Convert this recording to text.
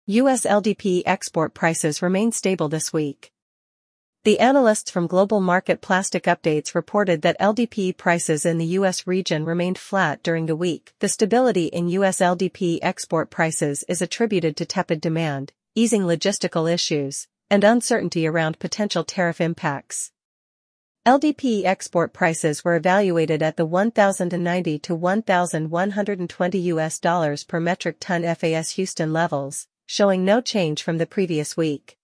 U.S. LDPE export prices remain stable this week. The analysts from Global Market Plastic Updates reported that LDPE prices in the U.S. region remained flat during the week. The stability in U.S. LDPE export prices is attributed to tepid demand, easing logistical issues, and uncertainty around potential tariff impacts. LDPE export prices were evaluated at the $1,090 to $1,120 per metric ton FAS Houston levels, showing no change from the previous week.